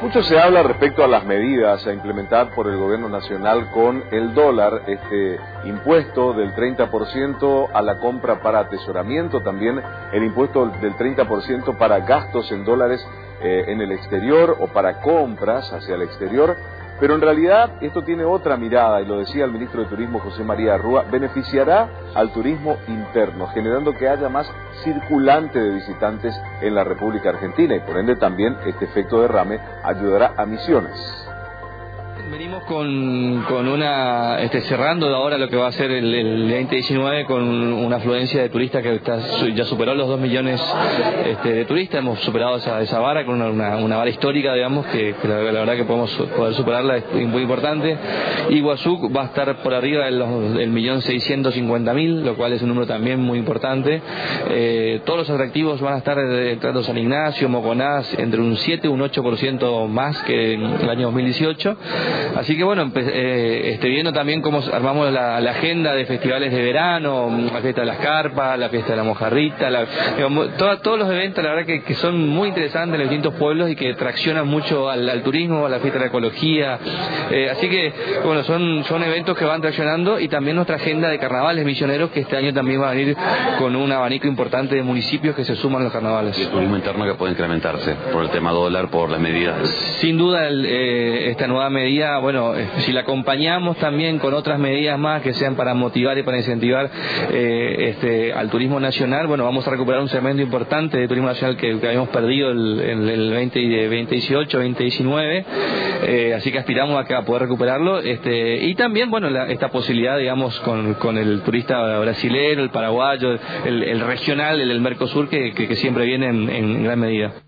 Mucho se habla respecto a las medidas a implementar por el gobierno nacional con el dólar, este impuesto del 30% a la compra para atesoramiento, también el impuesto del 30% para gastos en dólares en el exterior o para compras hacia el exterior. Pero en realidad esto tiene otra mirada, y lo decía el ministro de Turismo José María Rúa, beneficiará al turismo interno, generando que haya más circulante de visitantes en la República Argentina, y por ende también este efecto derrame ayudará a Misiones. Venimos con una cerrando ahora lo que va a ser el 2019 con una afluencia de turistas que ya superó los 2 millones de turistas. Hemos superado esa vara con una vara histórica, digamos, que la verdad que podemos poder superarla, es muy importante. Iguazú va a estar por arriba del 1.650.000, lo cual es un número también muy importante. Todos los atractivos van a estar entrando San Ignacio, Moconás, entre un 7 y un 8% más que en el año 2018. Así que bueno, viendo también cómo armamos la agenda de festivales de verano, la fiesta de las carpas, la fiesta de la mojarrita, todos los eventos, la verdad que son muy interesantes en los distintos pueblos y que traccionan mucho al turismo, a la fiesta de la ecología. Así que bueno, son eventos que van traccionando, y también nuestra agenda de carnavales misioneros, que este año también va a venir con un abanico importante de municipios que se suman a los carnavales. ¿Y el turismo interno que puede incrementarse por el tema dólar, por las medidas? Sin duda esta nueva medida, bueno, si la acompañamos también con otras medidas más que sean para motivar y para incentivar al turismo nacional, bueno, vamos a recuperar un segmento importante de turismo nacional que habíamos perdido en el 2018, 2019, así que aspiramos a poder recuperarlo, y también, bueno, esta posibilidad, digamos, con el turista brasilero, el paraguayo, el regional, el Mercosur, que siempre viene en gran medida.